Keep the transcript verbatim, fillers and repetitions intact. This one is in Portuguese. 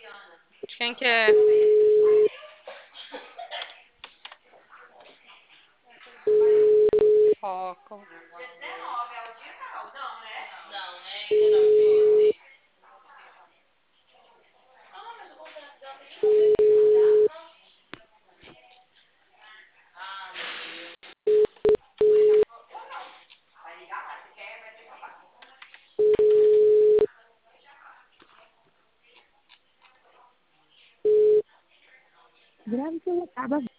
De quem que é? Foco. Grave pela aba